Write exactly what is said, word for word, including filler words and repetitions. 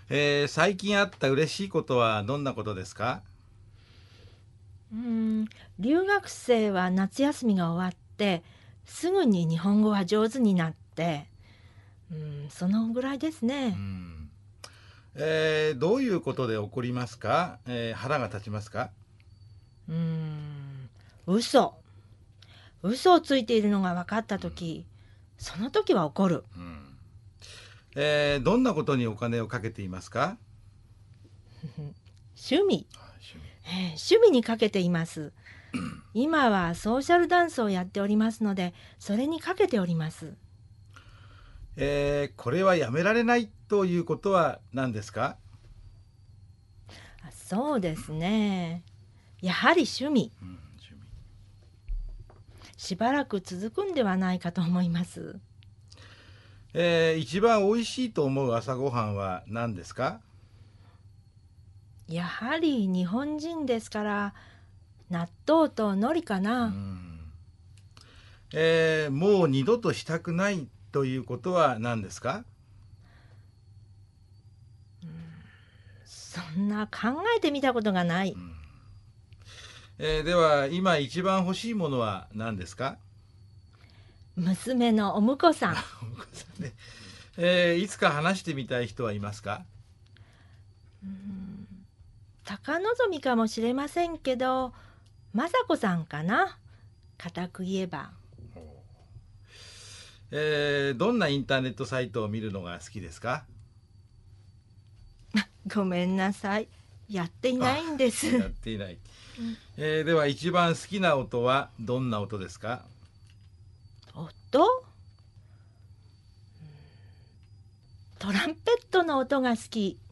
えー最近あった嬉しいことはどんなことですか？ うーん、留学生は夏休みが終わってすぐに日本語は上手になって、うん、そのぐらいですうね。 ん。えーどういうことで怒りますか？えー腹が立ちますか？ うーん、嘘。嘘をついているのが分かった時、その時は怒る。 うん。えーどんなことにお金をかけていますか？ 趣味、 あ、趣味。 えー趣味にかけています。今はソーシャルダンスをやっておりますので、それにかけております。 えーこれはやめられないということは何ですか？ あ、そうですね。やはり趣味。 うん、趣味。 しばらく続くんではないかと思います。 えー一番美味しいと思う朝ごはんは何ですか？ やはり日本人ですから納豆と海苔かうな。 ん。えーもう二度としたくないということは何ですか？ そんな考えてみたことがない。 うん。えーでは今一番欲しいものは何ですか？ 娘のお婿さん。 お子さんね。えーいつか話してみたい人はいますか？ 高望みかもしれませんけど、雅子さんかな。固く言えば。 えーどんなインターネットサイトを見るのが好きですか？ ごめんなさい。やっていなあ、 いんです。 やっていない。えーでは一番好きな音はどんな音ですか？ 音、トランペットの音が好き。